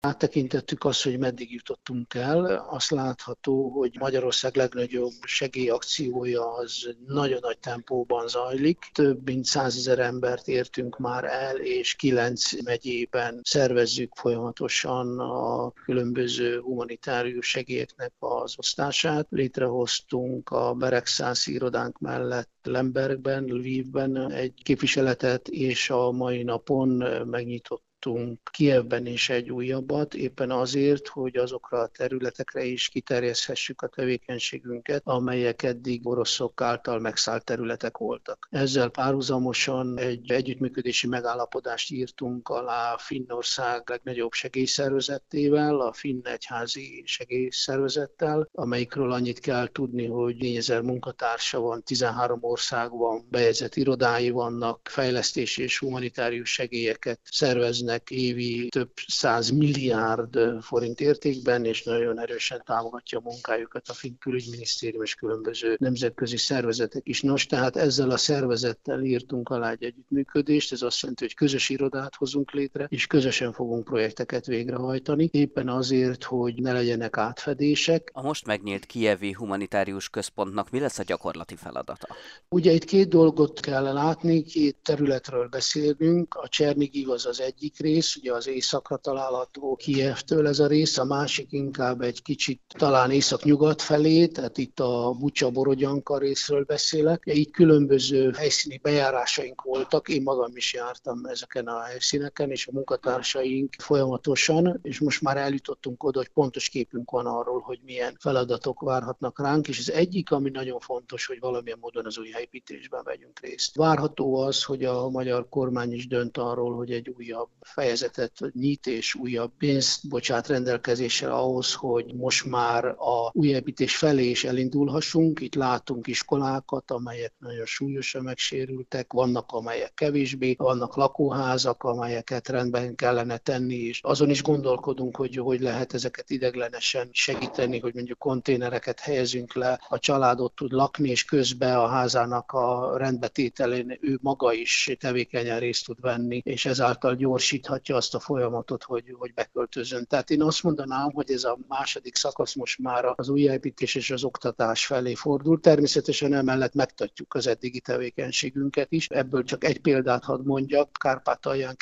Áttekintettük azt, hogy meddig jutottunk el. Azt látható, hogy Magyarország legnagyobb segélyakciója az nagyon nagy tempóban zajlik. Több mint 100 000 embert értünk már el, és 9 megyében szervezzük folyamatosan a különböző humanitárius segélyeknek az osztását. Létrehoztunk a Beregszászi irodánk mellett Lembergben, Lvivben egy képviseletet, és a mai napon megnyitottunk Kijevben is egy újabbat, éppen azért, hogy azokra a területekre is kiterjeszthessük a tevékenységünket, amelyek eddig oroszok által megszállt területek voltak. Ezzel párhuzamosan egy együttműködési megállapodást írtunk alá Finnország legnagyobb segélyszervezetével, a Finn Egyházi Segélyszervezettel, amelyikről annyit kell tudni, hogy 4000 munkatársa van, 13 országban bejegyzett irodái vannak, fejlesztési és humanitárius segélyeket szerveznek évi több 100 milliárd forint értékben, és nagyon erősen támogatja a munkájukat a Finn külügyminisztérium és különböző nemzetközi szervezetek is. Nos, tehát ezzel a szervezettel írtunk alá egy együttműködést, ez azt jelenti, hogy közös irodát hozunk létre, és közösen fogunk projekteket végrehajtani, éppen azért, hogy ne legyenek átfedések. A most megnyílt kijevi humanitárius központnak mi lesz a gyakorlati feladata? Ugye itt két dolgot kell látni, két területről beszélünk. A Csernigiv az egyik rész, ugye az északra található Kijevtől ez a rész, a másik inkább egy kicsit talán észak-nyugat felé, tehát itt a Bucsa-Borodjanka részről beszélek. Így különböző helyszíni bejárásaink voltak, én magam is jártam ezeken a helyszíneken, és a munkatársaink folyamatosan, és most már eljutottunk oda, hogy pontos képünk van arról, hogy milyen feladatok várhatnak ránk, és az egyik, ami nagyon fontos, hogy valamilyen módon az újjáépítésben vegyünk részt. Várható az, hogy a magyar kormány is dönt arról, hogy egy újabb fejezetet nyit és újabb pénzt bocsát rendelkezésre ahhoz, hogy most már a újjáépítés felé is elindulhassunk. Itt látunk iskolákat, amelyek nagyon súlyosan megsérültek, vannak amelyek kevésbé, vannak lakóházak, amelyeket rendben kellene tenni, és azon is gondolkodunk, hogy lehet ezeket ideiglenesen segíteni, hogy mondjuk konténereket helyezünk le, a család ott tud lakni, és közben a házának a rendbetételén ő maga is tevékenyen részt tud venni, és ezáltal gyorsíthatja azt a folyamatot, hogy beköltözön. Tehát én azt mondanám, hogy ez a második szakasz most már az újjáépítés és az oktatás felé fordul. Természetesen emellett megtartjuk az eddigi tevékenységünket is. Ebből csak egy példát hadd mondjak. Kárpátalján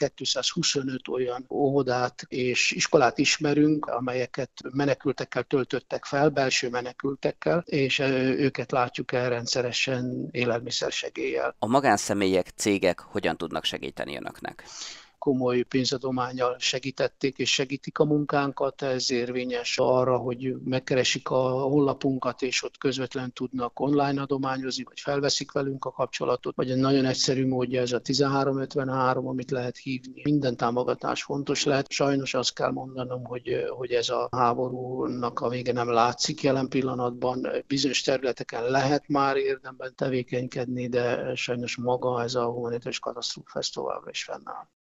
225 olyan óvodát és iskolát ismerünk, amelyeket menekültekkel töltöttek fel, belső menekültekkel, és őket látjuk el rendszeresen élelmiszersegéllyel. A magánszemélyek, cégek hogyan tudnak segíteni önöknek? Komoly pénzadománnyal segítették és segítik a munkánkat, ez érvényes arra, hogy megkeresik a honlapunkat, és ott közvetlenül tudnak online adományozni, vagy felveszik velünk a kapcsolatot, vagy egy nagyon egyszerű módja ez a 1353, amit lehet hívni. Minden támogatás fontos lehet. Sajnos azt kell mondanom, hogy ez a háborúnak a vége nem látszik jelen pillanatban. Bizonyos területeken lehet már érdemben tevékenykedni, de sajnos maga ez a humanitárius katasztrófa továbbra is fennáll.